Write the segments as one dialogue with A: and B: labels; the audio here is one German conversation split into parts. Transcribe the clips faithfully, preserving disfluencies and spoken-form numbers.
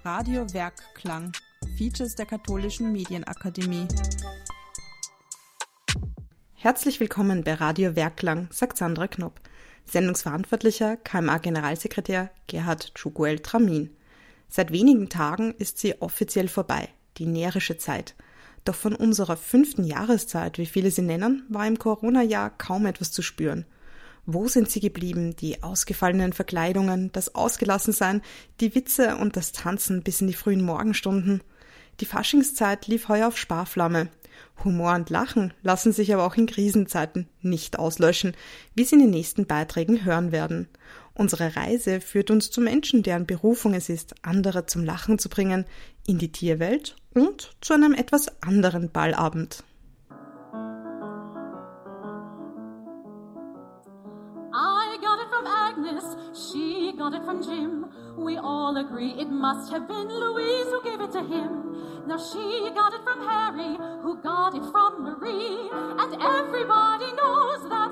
A: Radio Werkklang, Features der Katholischen Medienakademie. Herzlich willkommen bei Radio Werkklang, sagt Sandra Knopp. Sendungsverantwortlicher K M A-Generalsekretär Gerhard Tschuguel-Tramin. Seit wenigen Tagen ist sie offiziell vorbei, die närrische Zeit. Doch von unserer fünften Jahreszeit, wie viele sie nennen, war im Corona-Jahr kaum etwas zu spüren. Wo sind sie geblieben, die ausgefallenen Verkleidungen, das Ausgelassensein, die Witze und das Tanzen bis in die frühen Morgenstunden? Die Faschingszeit lief heuer auf Sparflamme. Humor und Lachen lassen sich aber auch in Krisenzeiten nicht auslöschen, wie Sie in den nächsten Beiträgen hören werden. Unsere Reise führt uns zu Menschen, deren Berufung es ist, andere zum Lachen zu bringen, in die Tierwelt und zu einem etwas anderen Ballabend.
B: I got it from Agnes, she got it from Jim. We all agree it must have been Louise who gave it to him. Now she got it from Harry, who got it from Marie. And everybody knows that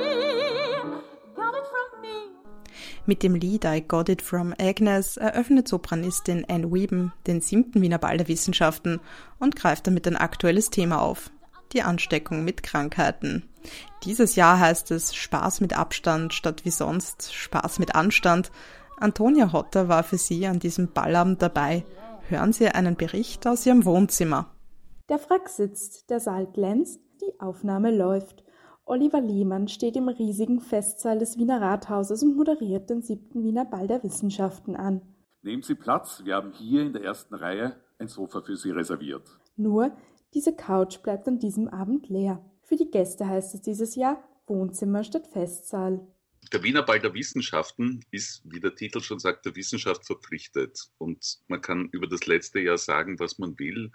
B: Marie got it from me.
A: Mit dem Lied I Got It From Agnes eröffnet Sopranistin Anne Weben den siebten Wiener Ball der Wissenschaften und greift damit ein aktuelles Thema auf: die Ansteckung mit Krankheiten. Dieses Jahr heißt es Spaß mit Abstand statt wie sonst Spaß mit Anstand. Antonia Hotter war für Sie an diesem Ballabend dabei. Hören Sie einen Bericht aus Ihrem Wohnzimmer.
C: Der Frack sitzt, der Saal glänzt, die Aufnahme läuft. Oliver Lehmann steht im riesigen Festsaal des Wiener Rathauses und moderiert den siebten Wiener Ball der Wissenschaften an.
D: Nehmen Sie Platz, wir haben hier in der ersten Reihe ein Sofa für Sie reserviert.
C: Nur, diese Couch bleibt an diesem Abend leer. Für die Gäste heißt es dieses Jahr Wohnzimmer statt Festsaal.
E: Der Wiener Ball der Wissenschaften ist, wie der Titel schon sagt, der Wissenschaft verpflichtet. Und man kann über das letzte Jahr sagen, was man will.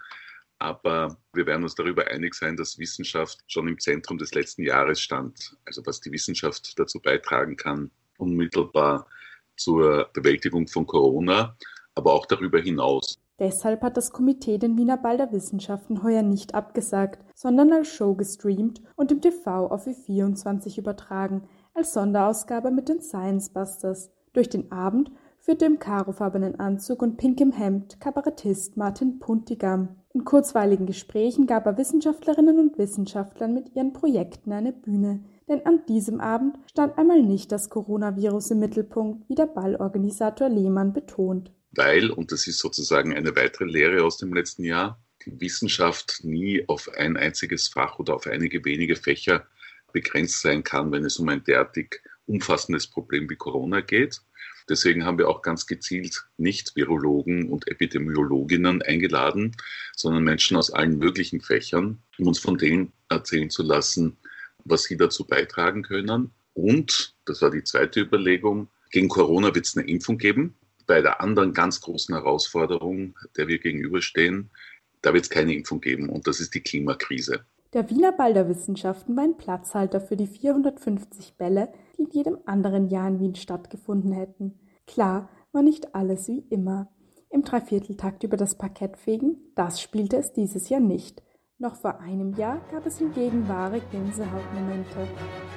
E: Aber wir werden uns darüber einig sein, dass Wissenschaft schon im Zentrum des letzten Jahres stand. Also was die Wissenschaft dazu beitragen kann, unmittelbar zur Bewältigung von Corona, aber auch darüber hinaus.
C: Deshalb hat das Komitee den Wiener Ball der Wissenschaften heuer nicht abgesagt, sondern als Show gestreamt und im T V auf W vierundzwanzig übertragen, als Sonderausgabe mit den Science Busters. Durch den Abend führte im karofarbenen Anzug und pinkem Hemd Kabarettist Martin Puntigam. In kurzweiligen Gesprächen gab er Wissenschaftlerinnen und Wissenschaftlern mit ihren Projekten eine Bühne. Denn an diesem Abend stand einmal nicht das Coronavirus im Mittelpunkt, wie der Ballorganisator Lehmann betont.
E: Weil, und das ist sozusagen eine weitere Lehre aus dem letzten Jahr, die Wissenschaft nie auf ein einziges Fach oder auf einige wenige Fächer begrenzt sein kann, wenn es um ein derartig umfassendes Problem wie Corona geht. Deswegen haben wir auch ganz gezielt nicht Virologen und Epidemiologinnen eingeladen, sondern Menschen aus allen möglichen Fächern, um uns von denen erzählen zu lassen, was sie dazu beitragen können. Und, das war die zweite Überlegung, gegen Corona wird es eine Impfung geben. Bei der anderen ganz großen Herausforderung, der wir gegenüberstehen, da wird es keine Impfung geben, und das ist die Klimakrise.
C: Der Wiener Ball der Wissenschaften war ein Platzhalter für die vierhundertfünfzig Bälle, die in jedem anderen Jahr in Wien stattgefunden hätten. Klar war nicht alles wie immer. Im Dreivierteltakt über das Parkett fegen, das spielte es dieses Jahr nicht. Noch vor einem Jahr gab es hingegen wahre Gänsehautmomente.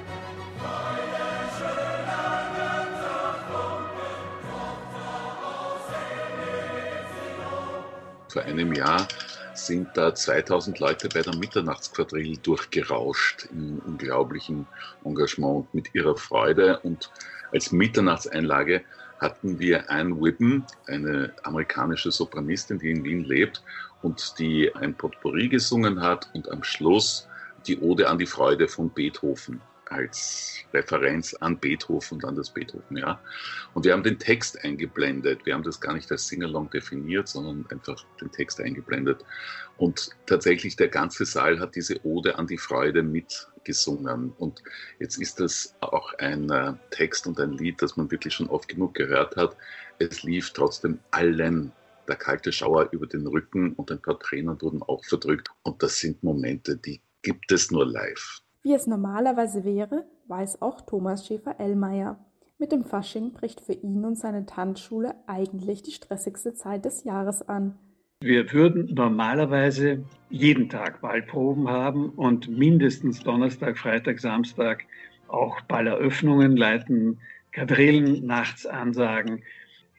E: Vor einem Jahr sind da zweitausend Leute bei der Mitternachtsquadrille durchgerauscht im unglaublichen Engagement und mit ihrer Freude. Und als Mitternachtseinlage hatten wir Anne Weben, eine amerikanische Sopranistin, die in Wien lebt und die ein Potpourri gesungen hat und am Schluss die Ode an die Freude von Beethoven als Referenz an Beethoven und an das Beethoven-Jahr. Und wir haben den Text eingeblendet. Wir haben das gar nicht als Singalong definiert, sondern einfach den Text eingeblendet. Und tatsächlich der ganze Saal hat diese Ode an die Freude mitgesungen. Und jetzt ist das auch ein äh, Text und ein Lied, das man wirklich schon oft genug gehört hat. Es lief trotzdem allen der kalte Schauer über den Rücken und ein paar Tränen wurden auch verdrückt. Und das sind Momente, die gibt es nur live.
C: Wie es normalerweise wäre, weiß auch Thomas Schäfer-Ellmeier. Mit dem Fasching bricht für ihn und seine Tanzschule eigentlich die stressigste Zeit des Jahres an.
F: Wir würden normalerweise jeden Tag Ballproben haben und mindestens Donnerstag, Freitag, Samstag auch Balleröffnungen leiten, Quadrillen nachts ansagen.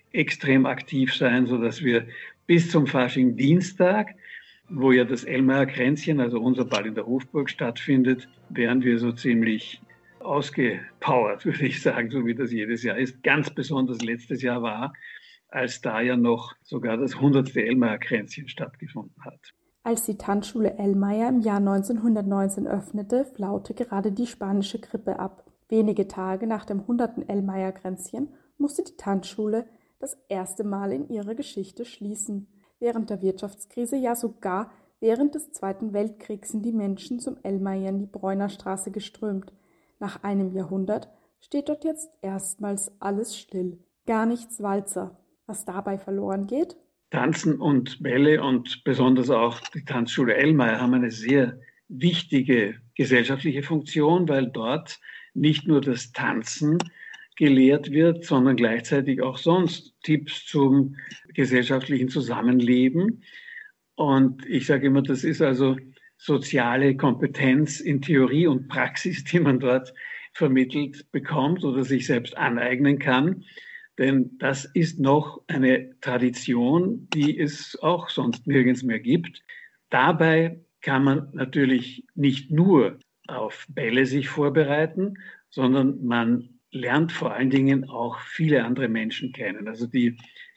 F: extrem aktiv sein, sodass wir bis zum Fasching-Dienstag, wo ja das Ellmayer-Kränzchen, also unser Ball in der Hofburg, stattfindet, wären wir so ziemlich ausgepowert, würde ich sagen, so wie das jedes Jahr ist. Ganz besonders letztes Jahr war, als da ja noch sogar das hundertste Ellmayer-Kränzchen stattgefunden hat.
C: Als die Tanzschule Ellmayer im Jahr neunzehnhundertneunzehn öffnete, flaute gerade die spanische Grippe ab. Wenige Tage nach dem hundertsten Ellmayer-Kränzchen musste die Tanzschule das erste Mal in ihrer Geschichte schließen. Während der Wirtschaftskrise, ja sogar während des Zweiten Weltkriegs, sind die Menschen zum Ellmayer in die Bräunerstraße geströmt. Nach einem Jahrhundert steht dort jetzt erstmals alles still. Gar nichts Walzer. Was dabei verloren geht?
F: Tanzen und Bälle und besonders auch die Tanzschule Ellmayer haben eine sehr wichtige gesellschaftliche Funktion, weil dort nicht nur das Tanzen gelehrt wird, sondern gleichzeitig auch sonst Tipps zum gesellschaftlichen Zusammenleben. Und ich sage immer, das ist also soziale Kompetenz in Theorie und Praxis, die man dort vermittelt bekommt oder sich selbst aneignen kann. Denn das ist noch eine Tradition, die es auch sonst nirgends mehr gibt. Dabei kann man natürlich nicht nur auf Bälle sich vorbereiten, sondern man lernt vor allen Dingen auch viele andere Menschen kennen. Also die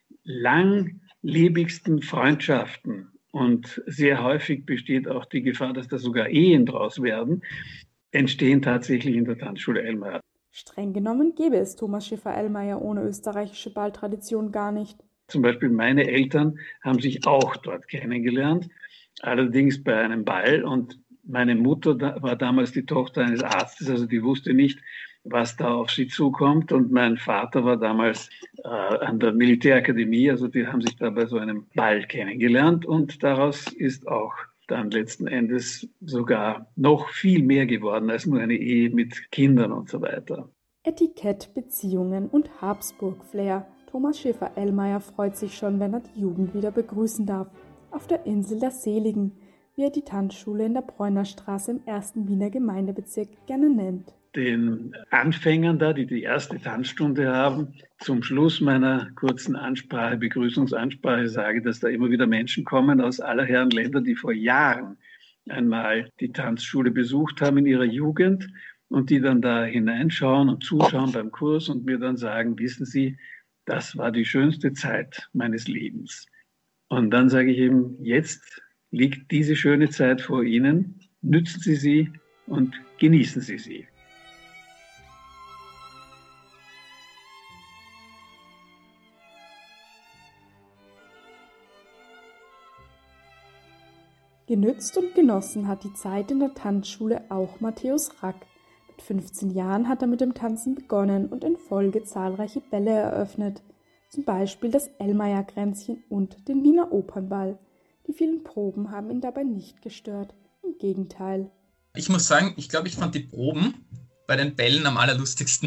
F: langlebigsten Freundschaften, und sehr häufig besteht auch die Gefahr, dass da sogar Ehen draus werden, entstehen tatsächlich in der Tanzschule Ellmayer.
C: Streng genommen gäbe es Thomas Schäfer-Ellmayer ohne österreichische Balltradition gar nicht.
F: Zum Beispiel meine Eltern haben sich auch dort kennengelernt, allerdings bei einem Ball. Und meine Mutter war damals die Tochter eines Arztes, also die wusste nicht, was da auf sie zukommt. Und mein Vater war damals äh, an der Militärakademie, also die haben sich da bei so einem Ball kennengelernt. Und daraus ist auch dann letzten Endes sogar noch viel mehr geworden als nur eine Ehe mit Kindern und so weiter.
C: Etikett, Beziehungen und Habsburg-Flair. Thomas Schäfer-Ellmayer freut sich schon, wenn er die Jugend wieder begrüßen darf. Auf der Insel der Seligen, wie er die Tanzschule in der Bräunerstraße im ersten Wiener Gemeindebezirk gerne nennt.
F: Den Anfängern da, die die erste Tanzstunde haben, zum Schluss meiner kurzen Ansprache, Begrüßungsansprache, sage, dass da immer wieder Menschen kommen aus aller Herren Länder, die vor Jahren einmal die Tanzschule besucht haben in ihrer Jugend und die dann da hineinschauen und zuschauen beim Kurs und mir dann sagen, wissen Sie, das war die schönste Zeit meines Lebens. Und dann sage ich eben, jetzt liegt diese schöne Zeit vor Ihnen, nützen Sie sie und genießen Sie sie.
C: Genützt und genossen hat die Zeit in der Tanzschule auch Matthäus Rack. Mit fünfzehn Jahren hat er mit dem Tanzen begonnen und in Folge zahlreiche Bälle eröffnet, zum Beispiel das Ellmayer-Kränzchen und den Wiener Opernball. Die vielen Proben haben ihn dabei nicht gestört, im Gegenteil.
G: Ich muss sagen, ich glaube, ich fand die Proben bei den Bällen am allerlustigsten.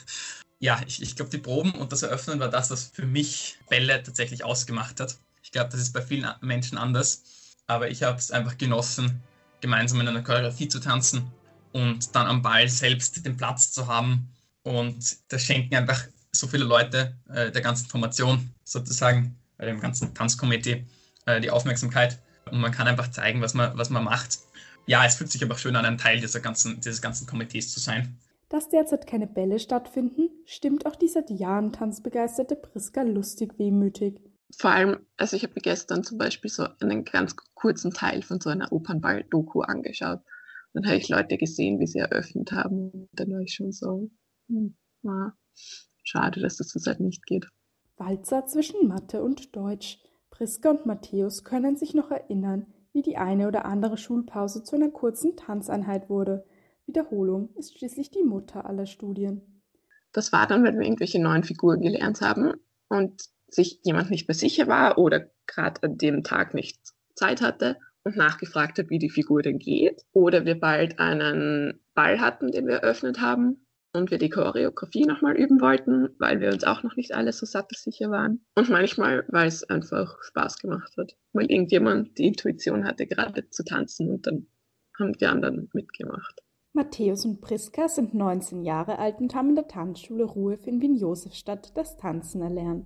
G: Ja, ich, ich glaube, die Proben und das Eröffnen war das, was für mich Bälle tatsächlich ausgemacht hat. Ich glaube, das ist bei vielen Menschen anders. Aber ich habe es einfach genossen, gemeinsam in einer Choreografie zu tanzen und dann am Ball selbst den Platz zu haben. Und das schenken einfach so viele Leute äh, der ganzen Formation sozusagen, äh, dem ganzen Tanzkomitee, äh, die Aufmerksamkeit. Und man kann einfach zeigen, was man, was man macht. Ja, es fühlt sich einfach schön an, ein Teil dieser ganzen, dieses ganzen Komitees zu sein.
C: Dass derzeit keine Bälle stattfinden, stimmt auch die seit Jahren tanzbegeisterte Priska lustig wehmütig.
H: Vor allem, also ich habe mir gestern zum Beispiel so einen ganz kurzen Teil von so einer Opernball-Doku angeschaut. Dann habe ich Leute gesehen, wie sie eröffnet haben. Dann war ich schon so, hm, na, schade, dass das zurzeit nicht geht.
C: Walzer zwischen Mathe und Deutsch. Priska und Matthäus können sich noch erinnern, wie die eine oder andere Schulpause zu einer kurzen Tanzeinheit wurde. Wiederholung ist schließlich die Mutter aller Studien.
H: Das war dann, wenn wir irgendwelche neuen Figuren gelernt haben und sich jemand nicht mehr sicher war oder gerade an dem Tag nicht Zeit hatte und nachgefragt hat, wie die Figur denn geht. Oder wir bald einen Ball hatten, den wir eröffnet haben und wir die Choreografie nochmal üben wollten, weil wir uns auch noch nicht alle so sattelsicher waren. Und manchmal, weil es einfach Spaß gemacht hat, weil irgendjemand die Intuition hatte, gerade zu tanzen und dann haben die anderen mitgemacht.
C: Matthäus und Priska sind neunzehn Jahre alt und haben in der Tanzschule Ruhe in Wien-Josefstadt das Tanzen erlernt.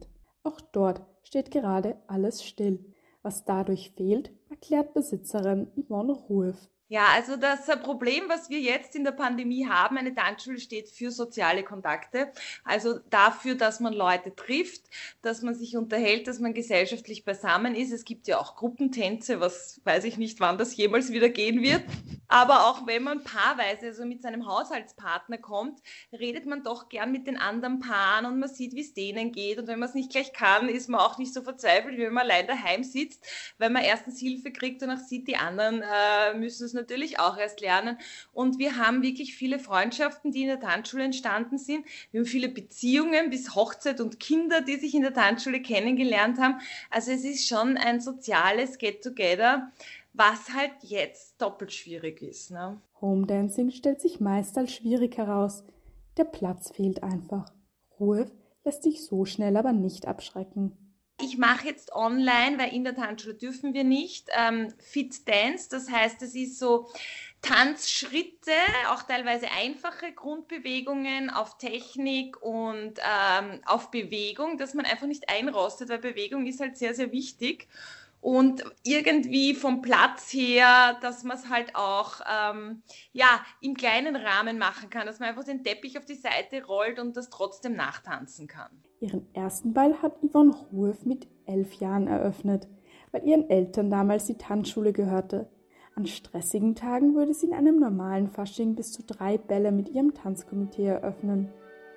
C: Auch dort steht gerade alles still. Was dadurch fehlt, erklärt Besitzerin Yvonne Rueff.
I: Ja, also das Problem, was wir jetzt in der Pandemie haben, eine Tanzschule steht für soziale Kontakte, also dafür, dass man Leute trifft, dass man sich unterhält, dass man gesellschaftlich beisammen ist. Es gibt ja auch Gruppentänze, was weiß ich nicht, wann das jemals wieder gehen wird. Aber auch wenn man paarweise, also mit seinem Haushaltspartner kommt, redet man doch gern mit den anderen Paaren und man sieht, wie es denen geht. Und wenn man es nicht gleich kann, ist man auch nicht so verzweifelt, wie wenn man allein daheim sitzt, weil man erstens Hilfe kriegt und auch sieht, die anderen äh, müssen es natürlich auch erst lernen. Und wir haben wirklich viele Freundschaften, die in der Tanzschule entstanden sind. Wir haben viele Beziehungen bis Hochzeit und Kinder, die sich in der Tanzschule kennengelernt haben. Also es ist schon ein soziales Get-Together, was halt jetzt doppelt schwierig ist. Ne?
C: Homedancing stellt sich meist als schwierig heraus. Der Platz fehlt einfach. Rueff lässt sich so schnell aber nicht abschrecken.
I: Ich mache jetzt online, weil in der Tanzschule dürfen wir nicht, ähm, Fit Dance, das heißt, es ist so Tanzschritte, auch teilweise einfache Grundbewegungen auf Technik und ähm, auf Bewegung, dass man einfach nicht einrostet, weil Bewegung ist halt sehr, sehr wichtig. Und irgendwie vom Platz her, dass man es halt auch ähm, ja, im kleinen Rahmen machen kann, dass man einfach den Teppich auf die Seite rollt und das trotzdem nachtanzen kann.
C: Ihren ersten Ball hat Yvonne Rueff mit elf Jahren eröffnet, weil ihren Eltern damals die Tanzschule gehörte. An stressigen Tagen würde sie in einem normalen Fasching bis zu drei Bälle mit ihrem Tanzkomitee eröffnen.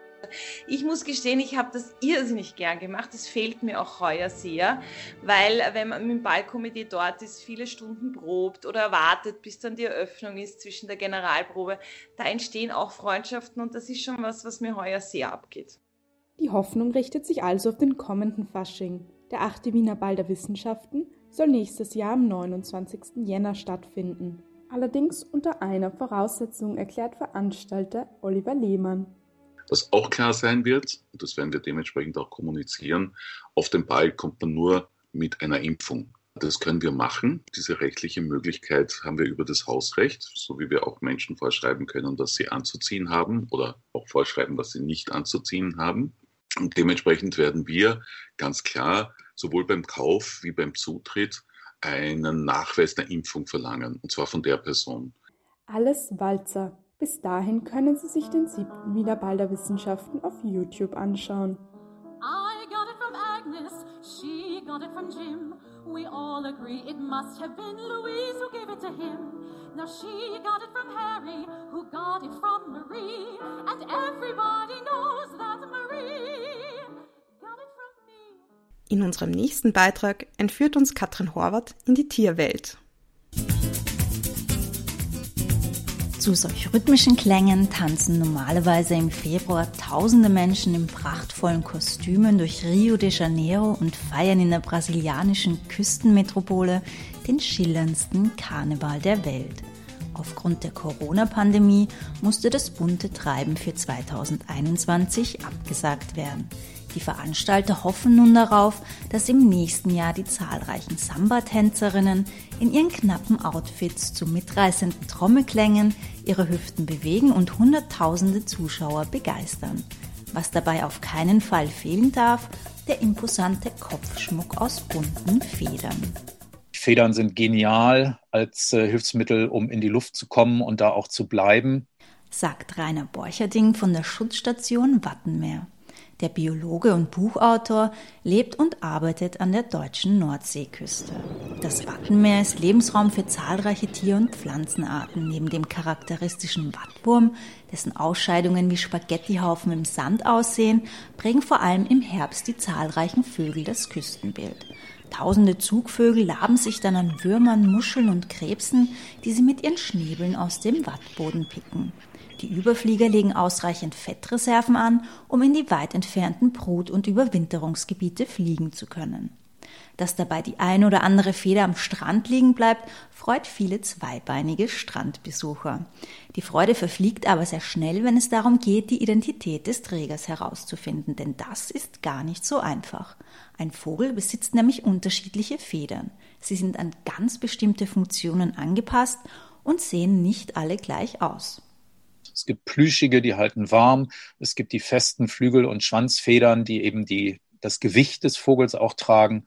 I: Ich muss gestehen, ich habe das irrsinnig gern gemacht. Das fehlt mir auch heuer sehr, weil wenn man mit dem Ballkomitee dort ist, viele Stunden probt oder wartet, bis dann die Eröffnung ist zwischen der Generalprobe, da entstehen auch Freundschaften und das ist schon was, was mir heuer sehr abgeht.
C: Die Hoffnung richtet sich also auf den kommenden Fasching. Der achte Wiener Ball der Wissenschaften soll nächstes Jahr am neunundzwanzigsten Jänner stattfinden. Allerdings unter einer Voraussetzung, erklärt Veranstalter Oliver Lehmann.
E: Was auch klar sein wird, und das werden wir dementsprechend auch kommunizieren, auf den Ball kommt man nur mit einer Impfung. Das können wir machen. Diese rechtliche Möglichkeit haben wir über das Hausrecht, so wie wir auch Menschen vorschreiben können, was sie anzuziehen haben oder auch vorschreiben, was sie nicht anzuziehen haben. Und dementsprechend werden wir ganz klar sowohl beim Kauf wie beim Zutritt einen Nachweis der Impfung verlangen, und zwar von der Person.
C: Alles Walzer. Bis dahin können Sie sich den siebten Wiener Ball der Wissenschaften auf YouTube anschauen.
B: I got it from Agnes, she got it from Jim. We all agree it must have been Louise who gave it to him. Now she got it from Harry, who got it from Marie. And everybody knows that Marie got it from me.
A: In unserem nächsten Beitrag entführt uns Katrin Horvath in die Tierwelt.
J: Zu solch rhythmischen Klängen tanzen normalerweise im Februar tausende Menschen in prachtvollen Kostümen durch Rio de Janeiro und feiern in der brasilianischen Küstenmetropole den schillerndsten Karneval der Welt. Aufgrund der Corona-Pandemie musste das bunte Treiben für zweitausendeinundzwanzig abgesagt werden. Die Veranstalter hoffen nun darauf, dass im nächsten Jahr die zahlreichen Samba-Tänzerinnen in ihren knappen Outfits zu mitreißenden Trommelklängen ihre Hüften bewegen und hunderttausende Zuschauer begeistern. Was dabei auf keinen Fall fehlen darf, der imposante Kopfschmuck aus bunten Federn.
K: Federn sind genial als äh, Hilfsmittel, um in die Luft zu kommen und da auch zu bleiben,
J: sagt Rainer Borcherding von der Schutzstation Wattenmeer. Der Biologe und Buchautor lebt und arbeitet an der deutschen Nordseeküste. Das Wattenmeer ist Lebensraum für zahlreiche Tier- und Pflanzenarten. Neben dem charakteristischen Wattwurm, dessen Ausscheidungen wie Spaghettihaufen im Sand aussehen, prägen vor allem im Herbst die zahlreichen Vögel das Küstenbild. Tausende Zugvögel laben sich dann an Würmern, Muscheln und Krebsen, die sie mit ihren Schnäbeln aus dem Wattboden picken. Die Überflieger legen ausreichend Fettreserven an, um in die weit entfernten Brut- und Überwinterungsgebiete fliegen zu können. Dass dabei die ein oder andere Feder am Strand liegen bleibt, freut viele zweibeinige Strandbesucher. Die Freude verfliegt aber sehr schnell, wenn es darum geht, die Identität des Trägers herauszufinden, denn das ist gar nicht so einfach. Ein Vogel besitzt nämlich unterschiedliche Federn. Sie sind an ganz bestimmte Funktionen angepasst und sehen nicht alle gleich aus.
K: Es gibt plüschige, die halten warm. Es gibt die festen Flügel- und Schwanzfedern, die eben die das Gewicht des Vogels auch tragen.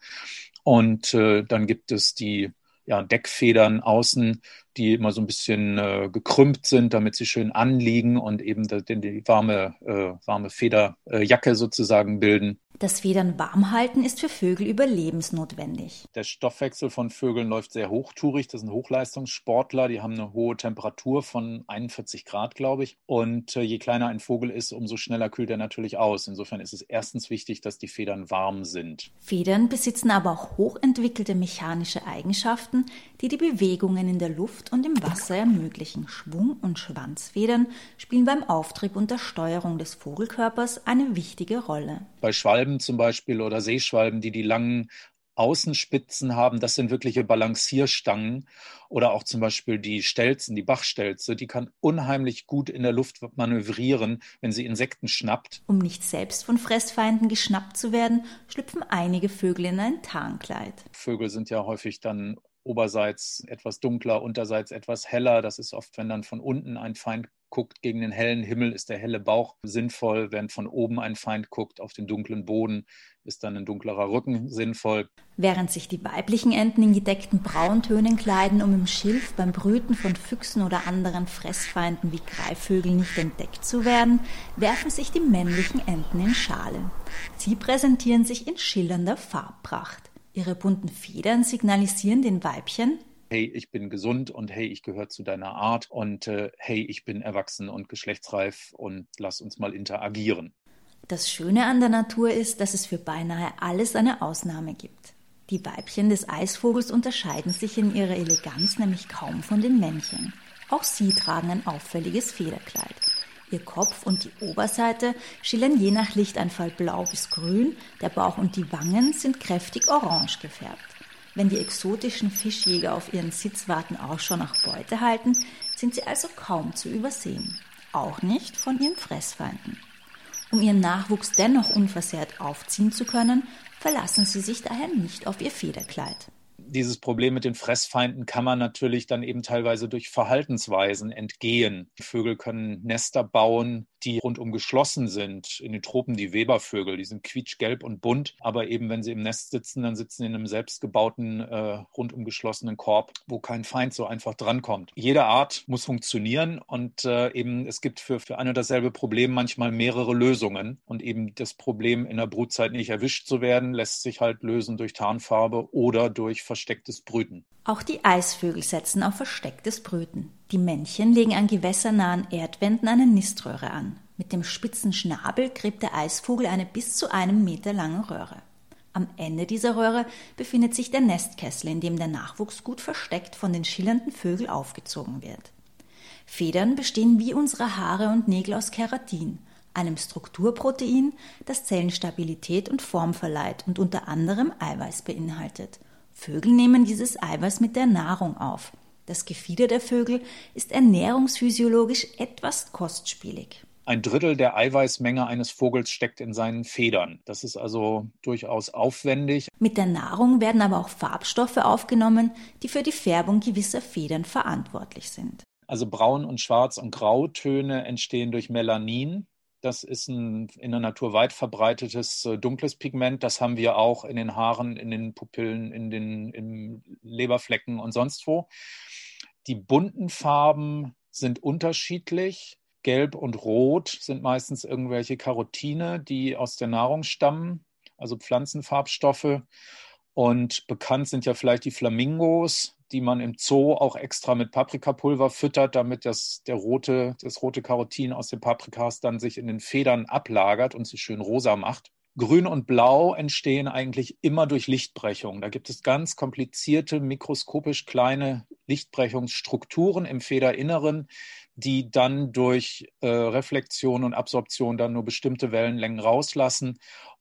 K: Und äh, dann gibt es die ja, Deckfedern außen, die immer so ein bisschen äh, gekrümmt sind, damit sie schön anliegen und eben die, die warme, äh, warme Federjacke sozusagen bilden.
J: Das Federn warm halten ist für Vögel überlebensnotwendig.
K: Der Stoffwechsel von Vögeln läuft sehr hochtourig. Das sind Hochleistungssportler, die haben eine hohe Temperatur von einundvierzig Grad, glaube ich. Und äh, je kleiner ein Vogel ist, umso schneller kühlt er natürlich aus. Insofern ist es erstens wichtig, dass die Federn warm sind.
J: Federn besitzen aber auch hochentwickelte mechanische Eigenschaften, die die Bewegungen in der Luft und im Wasser ermöglichen. Schwung- und Schwanzfedern spielen beim Auftrieb und der Steuerung des Vogelkörpers eine wichtige Rolle.
K: Bei Schwalben zum Beispiel oder Seeschwalben, die die langen Außenspitzen haben, das sind wirkliche Balancierstangen. Oder auch zum Beispiel die Stelzen, die Bachstelze, die kann unheimlich gut in der Luft manövrieren, wenn sie Insekten schnappt.
J: Um nicht selbst von Fressfeinden geschnappt zu werden, schlüpfen einige Vögel in ein Tarnkleid.
K: Vögel sind ja häufig dann oberseits etwas dunkler, unterseits etwas heller. Das ist oft, wenn dann von unten ein Feind guckt gegen den hellen Himmel, ist der helle Bauch sinnvoll. Während von oben ein Feind guckt auf den dunklen Boden, ist dann ein dunklerer Rücken sinnvoll.
J: Während sich die weiblichen Enten in gedeckten Brauntönen kleiden, um im Schilf beim Brüten von Füchsen oder anderen Fressfeinden wie Greifvögeln nicht entdeckt zu werden, werfen sich die männlichen Enten in Schale. Sie präsentieren sich in schillernder Farbpracht. Ihre bunten Federn signalisieren den Weibchen:
K: Hey, ich bin gesund und hey, ich gehöre zu deiner Art und äh, hey, ich bin erwachsen und geschlechtsreif und lass uns mal interagieren.
J: Das Schöne an der Natur ist, dass es für beinahe alles eine Ausnahme gibt. Die Weibchen des Eisvogels unterscheiden sich in ihrer Eleganz nämlich kaum von den Männchen. Auch sie tragen ein auffälliges Federkleid. Ihr Kopf und die Oberseite schillern je nach Lichteinfall blau bis grün, der Bauch und die Wangen sind kräftig orange gefärbt. Wenn die exotischen Fischjäger auf ihren Sitz warten, Ausschau nach Beute halten, sind sie also kaum zu übersehen. Auch nicht von ihren Fressfeinden. Um ihren Nachwuchs dennoch unversehrt aufziehen zu können, verlassen sie sich daher nicht auf ihr Federkleid.
K: Dieses Problem mit den Fressfeinden kann man natürlich dann eben teilweise durch Verhaltensweisen entgehen. Die Vögel können Nester bauen, die rundum geschlossen sind. In den Tropen die Webervögel, die sind quietschgelb und bunt, aber eben wenn sie im Nest sitzen, dann sitzen sie in einem selbstgebauten, äh, rundum geschlossenen Korb, wo kein Feind so einfach drankommt. Jede Art muss funktionieren und äh, eben es gibt für, für ein und dasselbe Problem manchmal mehrere Lösungen. Und eben das Problem, in der Brutzeit nicht erwischt zu werden, lässt sich halt lösen durch Tarnfarbe oder durch verstecktes Brüten.
J: Auch die Eisvögel setzen auf verstecktes Brüten. Die Männchen legen an gewässernahen Erdwänden eine Niströhre an. Mit dem spitzen Schnabel gräbt der Eisvogel eine bis zu einem Meter lange Röhre. Am Ende dieser Röhre befindet sich der Nestkessel, in dem der Nachwuchs gut versteckt von den schillernden Vögeln aufgezogen wird. Federn bestehen wie unsere Haare und Nägel aus Keratin, einem Strukturprotein, das Zellenstabilität und Form verleiht und unter anderem Eiweiß beinhaltet. Vögel nehmen dieses Eiweiß mit der Nahrung auf. Das Gefieder der Vögel ist ernährungsphysiologisch etwas kostspielig.
K: Ein Drittel der Eiweißmenge eines Vogels steckt in seinen Federn. Das ist also durchaus aufwendig.
J: Mit der Nahrung werden aber auch Farbstoffe aufgenommen, die für die Färbung gewisser Federn verantwortlich sind.
K: Also Braun- und Schwarz- und Grautöne entstehen durch Melanin. Das ist ein in der Natur weit verbreitetes äh, dunkles Pigment. Das haben wir auch in den Haaren, in den Pupillen, in den in Leberflecken und sonst wo. Die bunten Farben sind unterschiedlich. Gelb und Rot sind meistens irgendwelche Carotine, die aus der Nahrung stammen, also Pflanzenfarbstoffe. Und bekannt sind ja vielleicht die Flamingos, die man im Zoo auch extra mit Paprikapulver füttert, damit das, der rote, das rote Carotin aus den Paprikas dann sich in den Federn ablagert und sie schön rosa macht. Grün und Blau entstehen eigentlich immer durch Lichtbrechung. Da gibt es ganz komplizierte, mikroskopisch kleine Lichtbrechungsstrukturen im Federinneren, die dann durch äh, Reflexion und Absorption dann nur bestimmte Wellenlängen rauslassen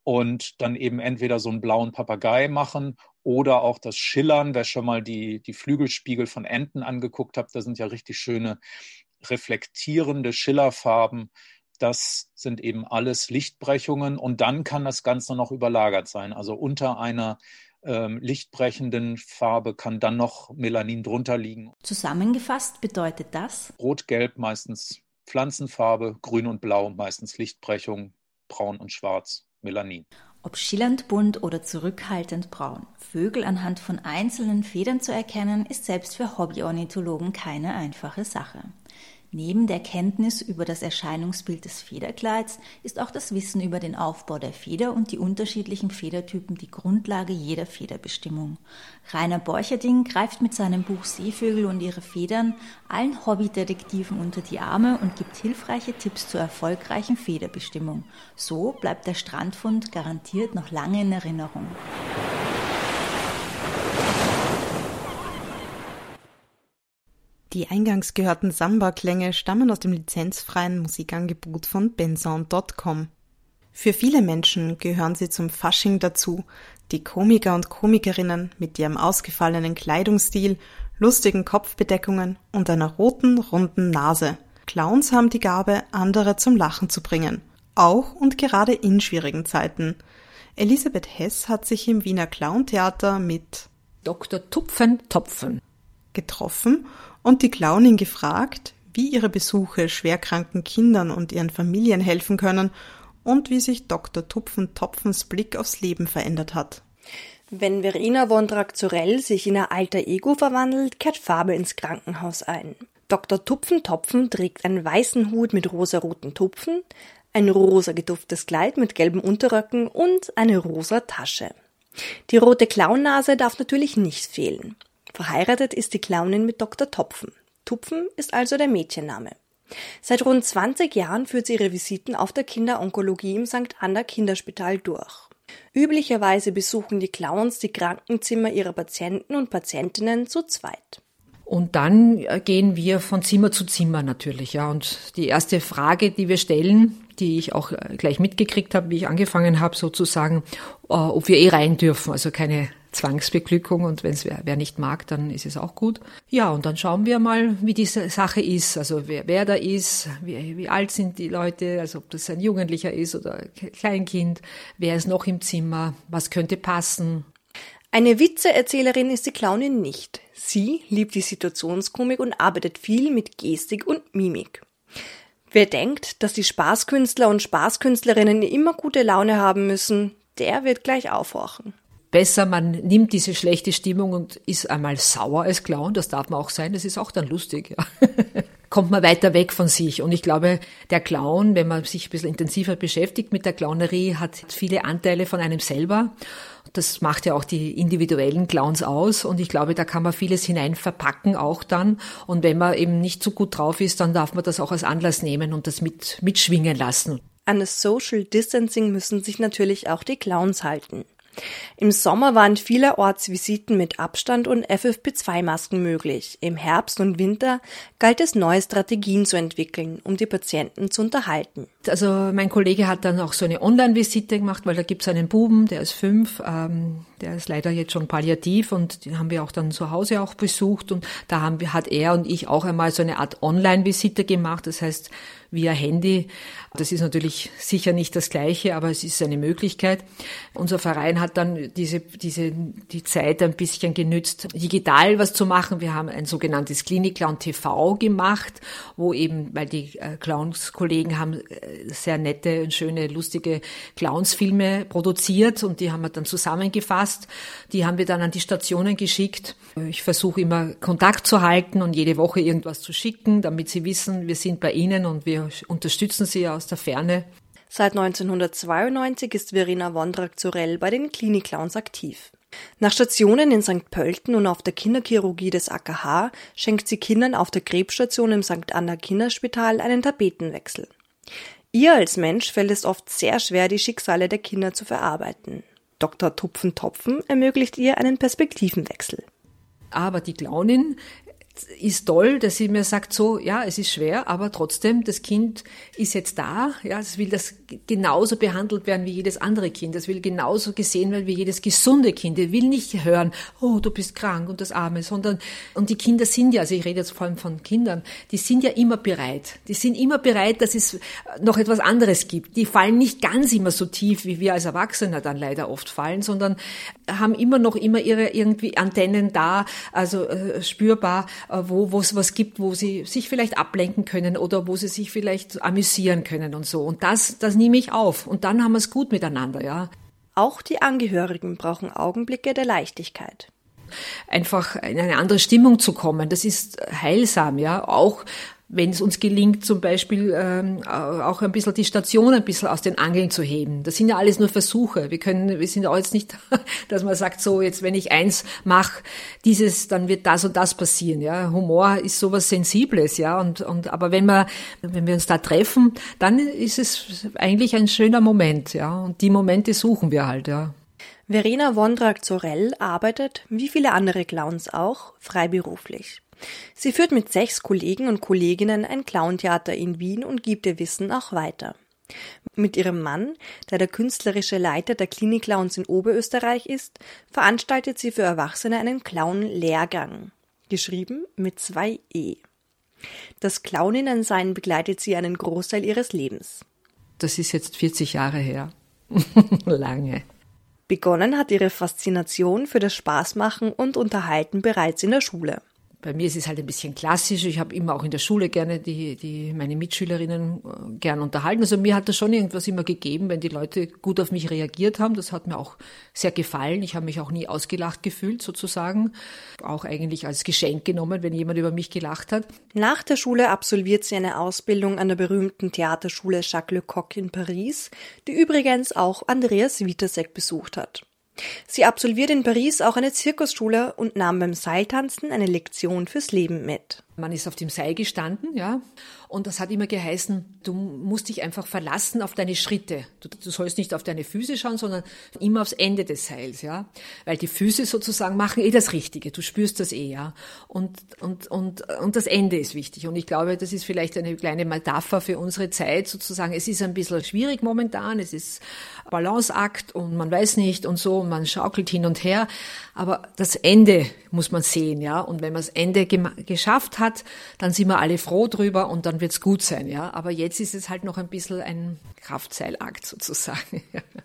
K: und dann eben entweder so einen blauen Papagei machen oder auch das Schillern. Wer schon mal die, die Flügelspiegel von Enten angeguckt hat, da sind ja richtig schöne reflektierende Schillerfarben. Das sind eben alles Lichtbrechungen und dann kann das Ganze noch überlagert sein. Also unter einer ähm, lichtbrechenden Farbe kann dann noch Melanin drunter liegen.
J: Zusammengefasst bedeutet das:
K: Rot-Gelb meistens Pflanzenfarbe, Grün und Blau meistens Lichtbrechung, Braun und Schwarz Melanin.
J: Ob schillernd bunt oder zurückhaltend braun, Vögel anhand von einzelnen Federn zu erkennen, ist selbst für Hobbyornithologen keine einfache Sache. Neben der Kenntnis über das Erscheinungsbild des Federkleids ist auch das Wissen über den Aufbau der Feder und die unterschiedlichen Federtypen die Grundlage jeder Federbestimmung. Rainer Borcherding greift mit seinem Buch Seevögel und ihre Federn allen Hobbydetektiven unter die Arme und gibt hilfreiche Tipps zur erfolgreichen Federbestimmung. So bleibt der Strandfund garantiert noch lange in Erinnerung.
A: Die eingangs gehörten Samba-Klänge stammen aus dem lizenzfreien Musikangebot von bensound Punkt com. Für viele Menschen gehören sie zum Fasching dazu, die Komiker und Komikerinnen mit ihrem ausgefallenen Kleidungsstil, lustigen Kopfbedeckungen und einer roten, runden Nase. Clowns haben die Gabe, andere zum Lachen zu bringen, auch und gerade in schwierigen Zeiten. Elisabeth Hess hat sich im Wiener Clowntheater mit
L: Doktor Tupfen Topfen
A: getroffen und die Clownin gefragt, wie ihre Besuche schwerkranken Kindern und ihren Familien helfen können und wie sich Doktor Tupfen Topfens Blick aufs Leben verändert hat.
M: Wenn Verena Wondrak-Zorell sich in ihr alter Ego verwandelt, kehrt Farbe ins Krankenhaus ein. Doktor Tupfen Topfen trägt einen weißen Hut mit rosaroten Tupfen, ein rosa geduftetes Kleid mit gelben Unterröcken und eine rosa Tasche. Die rote Clownnase darf natürlich nicht fehlen. Verheiratet ist die Clownin mit Doktor Topfen. Tupfen ist also der Mädchenname. Seit rund zwanzig Jahren führt sie ihre Visiten auf der Kinderonkologie im Sankt Anna Kinderspital durch. Üblicherweise besuchen die Clowns die Krankenzimmer ihrer Patienten und Patientinnen zu zweit.
L: Und dann gehen wir von Zimmer zu Zimmer natürlich, ja. Und die erste Frage, die wir stellen, die ich auch gleich mitgekriegt habe, wie ich angefangen habe, sozusagen, ob wir eh rein dürfen, also keine Zwangsbeglückung, und wenn es wer, wer nicht mag, dann ist es auch gut. Ja, und dann schauen wir mal, wie diese Sache ist, also wer, wer da ist, wie, wie alt sind die Leute, also ob das ein Jugendlicher ist oder ein Kleinkind, wer ist noch im Zimmer, was könnte passen.
M: Eine Witzeerzählerin ist die Clownin nicht. Sie liebt die Situationskomik und arbeitet viel mit Gestik und Mimik. Wer denkt, dass die Spaßkünstler und Spaßkünstlerinnen immer gute Laune haben müssen, der wird gleich aufhorchen.
L: Besser, man nimmt diese schlechte Stimmung und ist einmal sauer als Clown, das darf man auch sein, das ist auch dann lustig. Ja. Kommt man weiter weg von sich. Und ich glaube, der Clown, wenn man sich ein bisschen intensiver beschäftigt mit der Clownerie, hat viele Anteile von einem selber. Das macht ja auch die individuellen Clowns aus. Und ich glaube, da kann man vieles hinein verpacken auch dann. Und wenn man eben nicht so gut drauf ist, dann darf man das auch als Anlass nehmen und das mit, mitschwingen lassen.
M: An das Social Distancing müssen sich natürlich auch die Clowns halten. Im Sommer waren vielerorts Visiten mit Abstand und F F P zwei Masken möglich. Im Herbst und Winter galt es, neue Strategien zu entwickeln, um die Patienten zu unterhalten.
L: Also mein Kollege hat dann auch so eine Online-Visite gemacht, weil da gibt es einen Buben, der ist fünf, ähm, der ist leider jetzt schon palliativ, und den haben wir auch dann zu Hause auch besucht, und da haben wir, hat er und ich auch einmal so eine Art Online-Visite gemacht, das heißt via Handy. Das ist natürlich sicher nicht das Gleiche, aber es ist eine Möglichkeit. Unser Verein hat dann diese, diese, die Zeit ein bisschen genützt, digital was zu machen. Wir haben ein sogenanntes Klinik-Clown T V gemacht, wo eben, weil die äh, Clowns-Kollegen haben äh, sehr nette und schöne, lustige Clowns-Filme produziert, und die haben wir dann zusammengefasst. Die haben wir dann an die Stationen geschickt. Ich versuche immer Kontakt zu halten und jede Woche irgendwas zu schicken, damit sie wissen, wir sind bei ihnen und wir unterstützen sie aus der Ferne.
M: Seit neunzehnhundertzweiundneunzig ist Verena Wondrak-Zorell bei den Klinik-Clowns aktiv. Nach Stationen in Sankt Pölten und auf der Kinderchirurgie des A K H schenkt sie Kindern auf der Krebsstation im Sankt Anna Kinderspital einen Tapetenwechsel. Ihr als Mensch fällt es oft sehr schwer, die Schicksale der Kinder zu verarbeiten. Doktor Tupfen Topfen ermöglicht ihr einen Perspektivenwechsel.
L: Aber die Clownin ist toll, dass sie mir sagt, so, ja, es ist schwer, aber trotzdem, das Kind ist jetzt da, ja, es will das genauso behandelt werden wie jedes andere Kind, es will genauso gesehen werden wie jedes gesunde Kind, es will nicht hören, oh, du bist krank und das Arme, sondern, und die Kinder sind ja, also ich rede jetzt vor allem von Kindern, die sind ja immer bereit, die sind immer bereit, dass es noch etwas anderes gibt, die fallen nicht ganz immer so tief, wie wir als Erwachsene dann leider oft fallen, sondern haben immer noch immer ihre irgendwie Antennen da, also äh, spürbar, wo wo es was gibt, wo sie sich vielleicht ablenken können oder wo sie sich vielleicht amüsieren können und so. Und das das nehme ich auf. Und dann haben wir es gut miteinander, ja.
M: Auch die Angehörigen brauchen Augenblicke der Leichtigkeit.
L: Einfach in eine andere Stimmung zu kommen, das ist heilsam, ja, auch wenn es uns gelingt, zum Beispiel ähm, auch ein bisschen die Station ein bisschen aus den Angeln zu heben. Das sind ja alles nur Versuche. Wir können, wir sind auch jetzt nicht, dass man sagt, so jetzt, wenn ich eins mache, dieses, dann wird das und das passieren. Ja, Humor ist sowas Sensibles, ja. Und und aber wenn wir, wenn wir uns da treffen, dann ist es eigentlich ein schöner Moment, ja. Und die Momente suchen wir halt, ja.
M: Verena Wondrak-Zorell arbeitet, wie viele andere Clowns auch, freiberuflich. Sie führt mit sechs Kollegen und Kolleginnen ein Clowntheater in Wien und gibt ihr Wissen auch weiter. Mit ihrem Mann, der der künstlerische Leiter der Klinik-Clowns in Oberösterreich ist, veranstaltet sie für Erwachsene einen Clown-Lehrgang, geschrieben mit zwei E. Das Clowninnensein begleitet sie einen Großteil ihres Lebens.
L: Das ist jetzt vierzig Jahre her. Lange.
M: Begonnen hat ihre Faszination für das Spaßmachen und Unterhalten bereits in der Schule.
L: Bei mir ist es halt ein bisschen klassisch. Ich habe immer auch in der Schule gerne die, die meine Mitschülerinnen gern unterhalten. Also mir hat das schon irgendwas immer gegeben, wenn die Leute gut auf mich reagiert haben. Das hat mir auch sehr gefallen. Ich habe mich auch nie ausgelacht gefühlt, sozusagen. Auch eigentlich als Geschenk genommen, wenn jemand über mich gelacht hat.
M: Nach der Schule absolviert sie eine Ausbildung an der berühmten Theaterschule Jacques Lecoq in Paris, die übrigens auch Andreas Witasek besucht hat. Sie absolviert in Paris auch eine Zirkusschule und nahm beim Seiltanzen eine Lektion fürs Leben mit.
L: Man ist auf dem Seil gestanden, ja, und das hat immer geheißen, du musst dich einfach verlassen auf deine Schritte. Du, du sollst nicht auf deine Füße schauen, sondern immer aufs Ende des Seils, ja, weil die Füße sozusagen machen eh das Richtige. Du spürst das eh, ja, und und und und das Ende ist wichtig. Und ich glaube, das ist vielleicht eine kleine Metapher für unsere Zeit sozusagen. Es ist ein bisschen schwierig momentan. Es ist Balanceakt und man weiß nicht und so, und man schaukelt hin und her. Aber das Ende muss man sehen, ja. Und wenn man das Ende gem- geschafft hat, dann sind wir alle froh drüber und dann wird's gut sein, ja. Aber jetzt ist es halt noch ein bisschen ein Kraftseilakt sozusagen.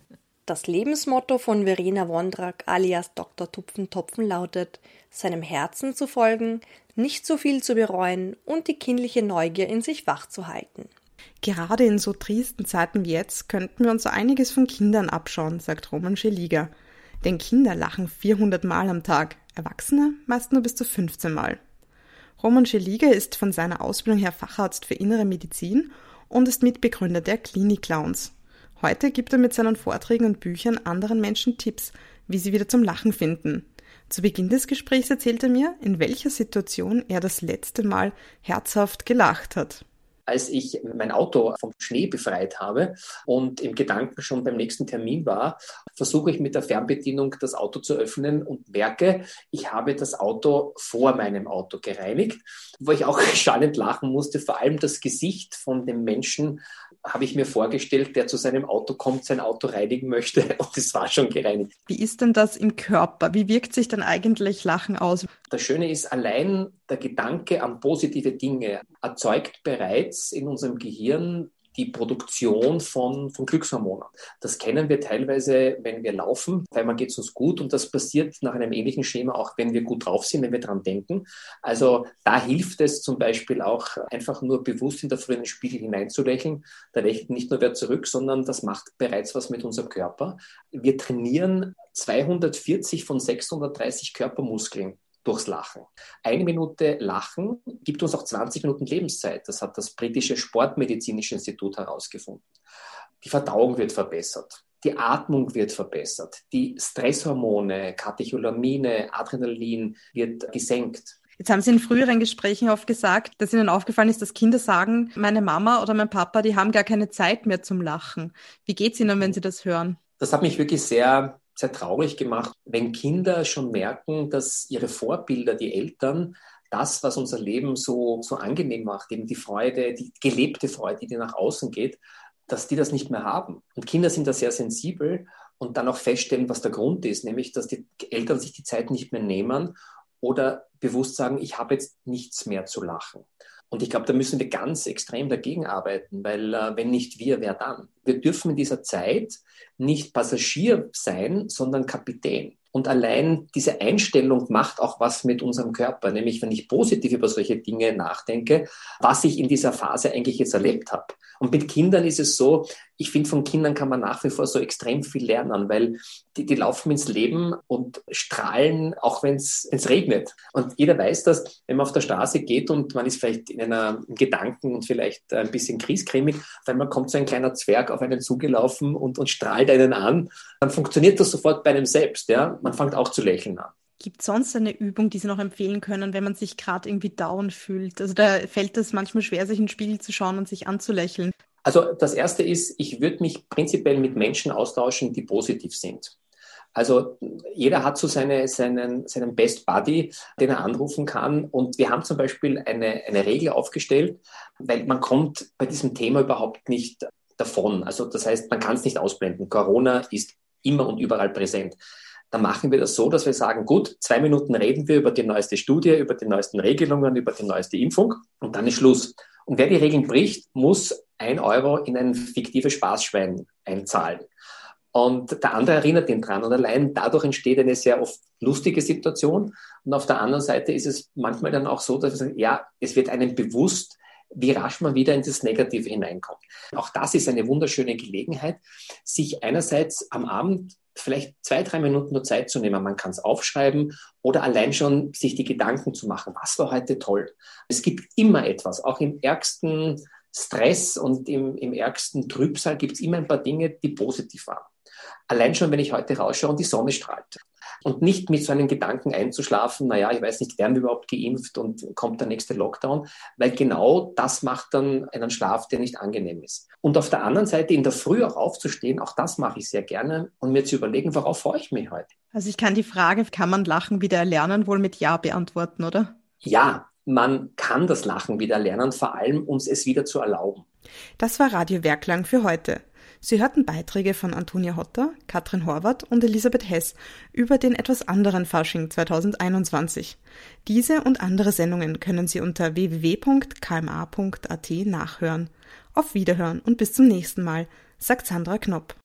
M: Das Lebensmotto von Verena Wondrak alias Doktor Tupfen-Topfen lautet, seinem Herzen zu folgen, nicht so viel zu bereuen und die kindliche Neugier in sich wach zu halten.
A: Gerade in so tristen Zeiten wie jetzt könnten wir uns so einiges von Kindern abschauen, sagt Roman Scheliger. Denn Kinder lachen vierhundert Mal am Tag, Erwachsene meist nur bis zu fünfzehn Mal. Roman Scheliger ist von seiner Ausbildung her Facharzt für Innere Medizin und ist Mitbegründer der Klinik-Clowns. Heute gibt er mit seinen Vorträgen und Büchern anderen Menschen Tipps, wie sie wieder zum Lachen finden. Zu Beginn des Gesprächs erzählt er mir, in welcher Situation er das letzte Mal herzhaft gelacht hat.
N: Als ich mein Auto vom Schnee befreit habe und im Gedanken schon beim nächsten Termin war, versuche ich mit der Fernbedienung das Auto zu öffnen und merke, ich habe das Auto vor meinem Auto gereinigt, wo ich auch schallend lachen musste. Vor allem das Gesicht von dem Menschen habe ich mir vorgestellt, der zu seinem Auto kommt, sein Auto reinigen möchte, und es war schon gereinigt.
A: Wie ist denn das im Körper? Wie wirkt sich dann eigentlich Lachen aus?
N: Das Schöne ist, allein der Gedanke an positive Dinge erzeugt bereits in unserem Gehirn die Produktion von, von Glückshormonen. Das kennen wir teilweise, wenn wir laufen, weil man geht es uns gut, und das passiert nach einem ähnlichen Schema auch, wenn wir gut drauf sind, wenn wir dran denken. Also da hilft es zum Beispiel auch, einfach nur bewusst in der Früh in den Spiegel hineinzulächeln. Da lächelt nicht nur wer zurück, sondern das macht bereits was mit unserem Körper. Wir trainieren zweihundertvierzig von sechshundertdreißig Körpermuskeln durchs Lachen. Eine Minute Lachen gibt uns auch zwanzig Minuten Lebenszeit. Das hat das britische Sportmedizinische Institut herausgefunden. Die Verdauung wird verbessert. Die Atmung wird verbessert. Die Stresshormone, Katecholamine, Adrenalin wird gesenkt.
A: Jetzt haben Sie in früheren Gesprächen oft gesagt, dass Ihnen aufgefallen ist, dass Kinder sagen, meine Mama oder mein Papa, die haben gar keine Zeit mehr zum Lachen. Wie geht's Ihnen, wenn Sie das hören?
N: Das hat mich wirklich sehr sehr traurig gemacht, wenn Kinder schon merken, dass ihre Vorbilder, die Eltern, das, was unser Leben so, so angenehm macht, eben die Freude, die gelebte Freude, die nach außen geht, dass die das nicht mehr haben. Und Kinder sind da sehr sensibel und dann auch feststellen, was der Grund ist, nämlich, dass die Eltern sich die Zeit nicht mehr nehmen oder bewusst sagen, ich habe jetzt nichts mehr zu lachen. Und ich glaube, da müssen wir ganz extrem dagegen arbeiten, weil äh, wenn nicht wir, wer dann? Wir dürfen in dieser Zeit nicht Passagier sein, sondern Kapitän. Und allein diese Einstellung macht auch was mit unserem Körper, nämlich wenn ich positiv über solche Dinge nachdenke, was ich in dieser Phase eigentlich jetzt erlebt habe. Und mit Kindern ist es so, Ich finde, von Kindern kann man nach wie vor so extrem viel lernen, weil die, die laufen ins Leben und strahlen, auch wenn es regnet. Und jeder weiß das, wenn man auf der Straße geht und man ist vielleicht in einer in Gedanken und vielleicht ein bisschen griesgrämig, auf einmal kommt so ein kleiner Zwerg auf einen zugelaufen und, und strahlt einen an, dann funktioniert das sofort bei einem selbst. Ja? Man fängt auch zu lächeln an.
A: Gibt es sonst eine Übung, die Sie noch empfehlen können, wenn man sich gerade irgendwie down fühlt? Also da fällt es manchmal schwer, sich in den Spiegel zu schauen und sich anzulächeln.
N: Also das Erste ist, ich würde mich prinzipiell mit Menschen austauschen, die positiv sind. Also jeder hat so seine, seinen, seinen Best Buddy, den er anrufen kann. Und wir haben zum Beispiel eine, eine Regel aufgestellt, weil man kommt bei diesem Thema überhaupt nicht davon. Also das heißt, man kann es nicht ausblenden. Corona ist immer und überall präsent. Dann machen wir das so, dass wir sagen, gut, zwei Minuten reden wir über die neueste Studie, über die neuesten Regelungen, über die neueste Impfung und dann ist Schluss. Und wer die Regeln bricht, muss ein Euro in ein fiktives Spaßschwein einzahlen. Und der andere erinnert ihn dran. Und allein dadurch entsteht eine sehr oft lustige Situation. Und auf der anderen Seite ist es manchmal dann auch so, dass wir sagen, ja, es wird einem bewusst, wie rasch man wieder in das Negative hineinkommt. Auch das ist eine wunderschöne Gelegenheit, sich einerseits am Abend vielleicht zwei, drei Minuten nur Zeit zu nehmen. Man kann es aufschreiben oder allein schon sich die Gedanken zu machen. Was war heute toll? Es gibt immer etwas, auch im ärgsten Stress und im, im ärgsten Trübsal gibt es immer ein paar Dinge, die positiv waren. Allein schon, wenn ich heute rausschaue und die Sonne strahlt. Und nicht mit so einem Gedanken einzuschlafen, naja, ich weiß nicht, werden wir überhaupt geimpft und kommt der nächste Lockdown, weil genau das macht dann einen Schlaf, der nicht angenehm ist. Und auf der anderen Seite in der Früh auch aufzustehen, auch das mache ich sehr gerne und mir zu überlegen, worauf freue ich mich heute.
A: Also ich kann die Frage, kann man Lachen wieder erlernen, wohl mit Ja beantworten, oder?
N: Ja, man kann das Lachen wieder lernen, vor allem uns es wieder zu erlauben.
A: Das war Radio Werklang für heute. Sie hörten Beiträge von Antonia Hotter, Katrin Horvath und Elisabeth Hess über den etwas anderen Fasching zwanzig einundzwanzig. Diese und andere Sendungen können Sie unter w w w punkt k m a punkt a t nachhören. Auf Wiederhören und bis zum nächsten Mal, sagt Sandra Knopp.